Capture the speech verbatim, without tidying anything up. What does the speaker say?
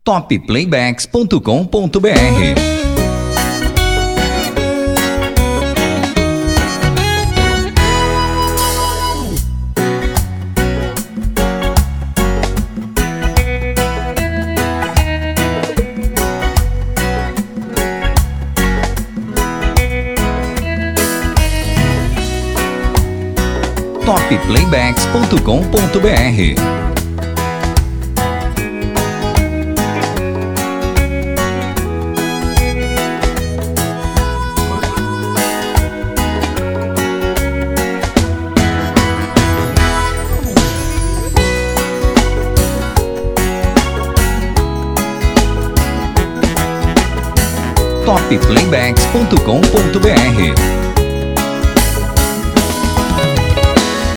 top playbacks ponto com ponto br. top playbacks ponto com ponto br. top playbacks ponto com ponto br.